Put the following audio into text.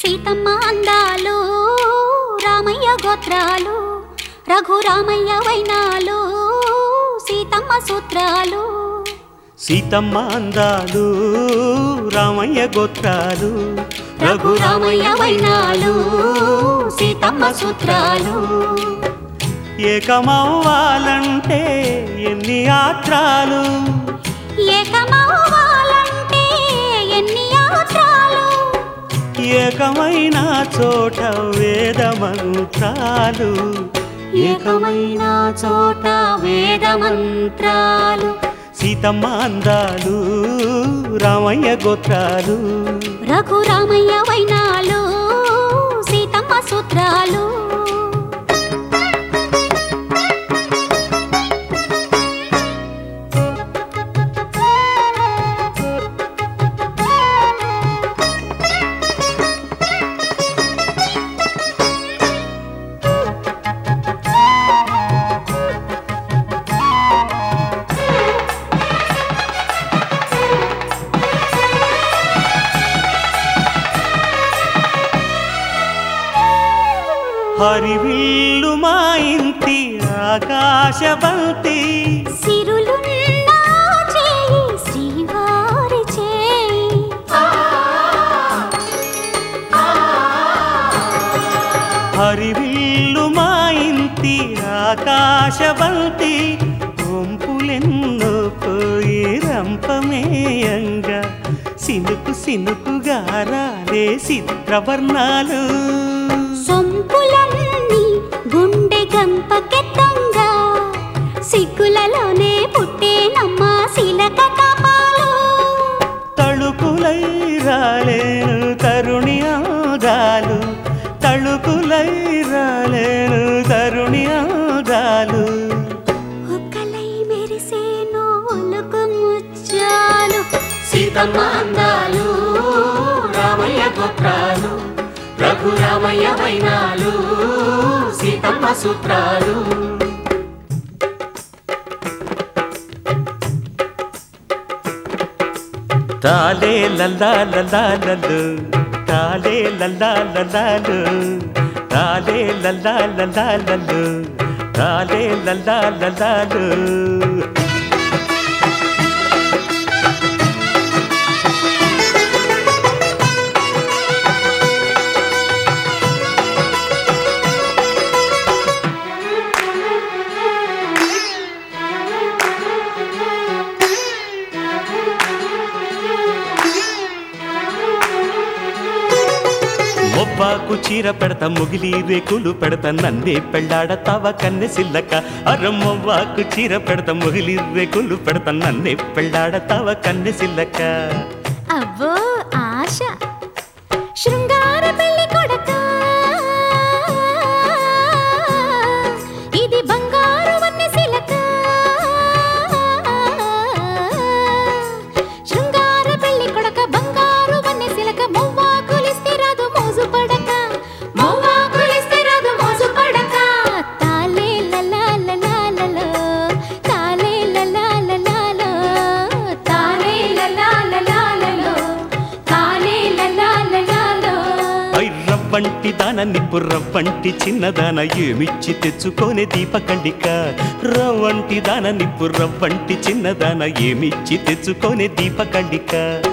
సీతమ్మ అందాలు రామయ్య గోత్రాలు రఘురామయ్య వైనాలు సీతమ్మ సూత్రాలు. సీతమ్మ అందాలు రామయ్య గోత్రాలు రఘురామయ్య వైనాలు సీతమ్మ సూత్రాలు. ఏకమవ్వాలంటే ఎన్ని యాత్రాలు ఏకమవ్వాలంటే ఎన్ని యాత్రాలు. ఏకమైన చోట వేద మంత్రాలు ఏకమైన చోట వేద మంత్రాలు. సీతమ్మ అందాలు రామయ్య గోత్రాలు రఘురామయ్య వైనాలు సీతమ్మ సూత్రాలు. హరివిల్లు మా ఇంటి ఆకాశబంతి సిరులున్న చేయి శ్రీవారి చేయి. హరివిల్లు మా ఇంటి ఆకాశబంతి వంపులెన్నో పోయి రంపమేయంగా సినుకు సినుకుగా రాలే చిత్రవర్ణాలు. సొంపులన్నీ గుండె గంపకెత్తంగా సిగ్గులలోనే పుట్టేనమ్మ శిలక తాపాలు. తళుకులై రాలేను తరుణి ఆగాలు తళుకులై రాలేను తరుణి ఆగాలు. ఒక్కలై మెరిసేను ఒలుకు ముచ్చాలు. సీతమ్మ అందాలు రామయ్య గోత్రాలు రఘురామయ్య వైనాలు సీతమ్మ సూత్రాలు. తాలే లల్లా లల్లాలలు తాలే లల్లా లల్లాలు తాలే లల్లా లల్లాలలు తాలే లల్లా లల్లాలు. మొవ్వాకు చీర పెడతా ముగిలి రేకులు పెడతా నన్నే పెళ్ళాడతావ కన్నె సిల్లక. అరమ్మవ్వాకు చీర పెడతా ముగిలి రేకులు పెడతా నన్నే పెళ్ళాడతావ కన్నె సిల్లక. అవ్వో ఆశ శృంగార పెళ్లి కొడక ఇది బంగారు వన్నె సిలక. శృంగార పెళ్లి కొడక బంగారు వన్నె సిలక. మొవ్వాకులిస్తే రాదు మోజు పడక మొవ్వాకులిస్తే రాదు మోజు పడక. తాలే లలా లలాలలో తాలే లలా లలాలో తాలే లలా లలాలలో తాలే లలా లలాలో. రవ్వంటి దాన నిప్పు రవ్వంటి చిన్నదాన ఏమిచ్చి తెచ్చుకోనే దీపకండిక. రవ్వంటి దాన నిప్పు రవ్వంటి చిన్నదాన ఏమిచ్చి తెచ్చుకోనే దీపకండిక.